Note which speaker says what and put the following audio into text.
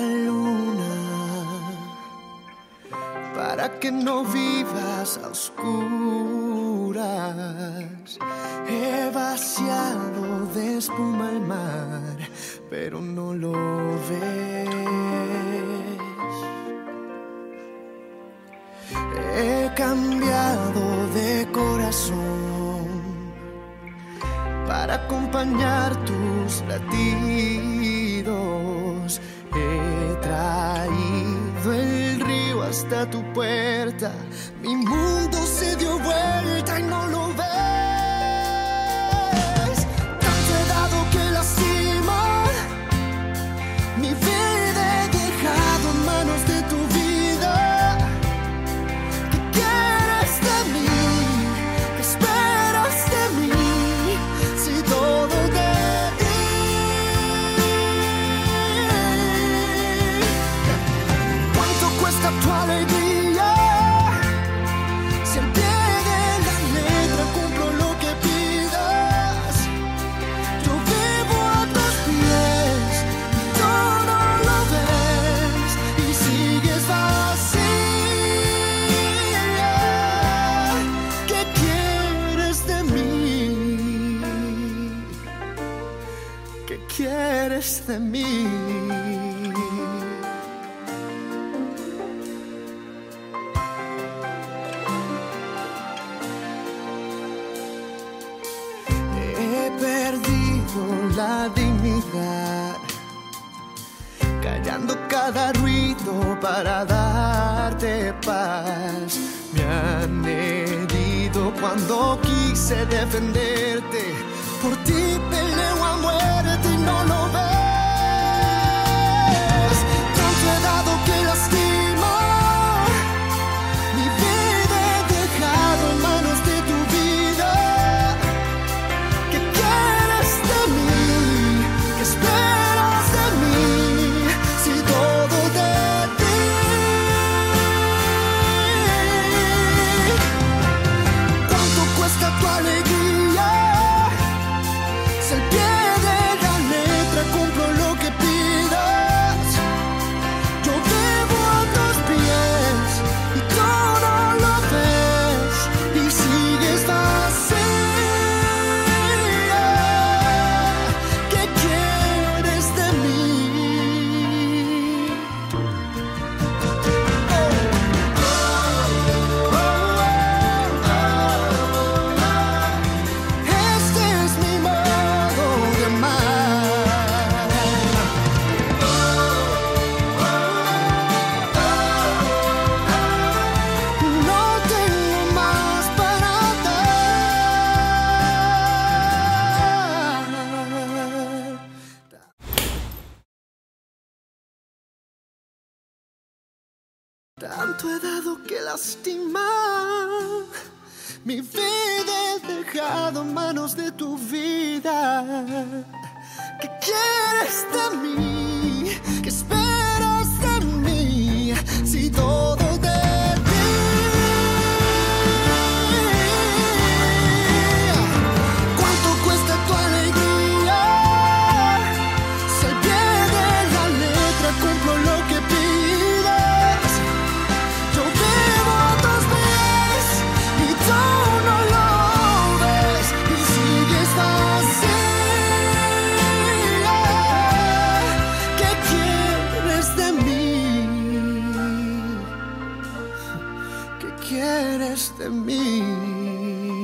Speaker 1: luna para que no vivas a oscuras. He vaciado de espuma el mar, pero no lo ves. He cambiado de corazón para acompañar tus latidos. He traído el río hasta tu puerta. Mi mundo se dio vuelta y no lo ves. Tanto he dado que lastima. Mi vida he dejado en manos de tu vida. ¿Qué quieres de mí? ¿Qué esperas de mí? Si todo de ti. ¿Cuánto cuesta tu alegría? Si al pie de la letra cumplo lo que pidas. Yo vivo a tus pies y todo lo ves y sigues vacía. ¿Qué quieres de mí? ¿Qué quieres de mí? He perdido la dignidad, callando cada ruido para darte paz. Me han herido cuando quise defenderte. Por ti peleo a muerte y no lo ves. Tanto he dado que lastima. Mi vida he dejado en manos de tu vida. ¿Qué quieres de mí? ¿Qué esperas de mí? Si todo de ti. ¿Cuánto cuesta tu alegría? Si al pie de la letra cumplo lo que pidas. Yo vivo a tus pies y todo lo ves y sigues vacía. ¿Qué quieres de mí? Este es mi modo de amar. No tengo más para dar. Tanto he dado que lastimar. Mi vida he dejado en manos de tu vida. ¿Qué quieres de mí? ¿Qué esperas de mí? Si todo de ti. ¿Cuánto cuesta tu alegría? Si al pie de la letra cumplo lo que pidas. Yo vivo a tus pies y tú no lo ves y sigues vacía. ¿Qué quieres de mí? ¿Qué quieres de mí?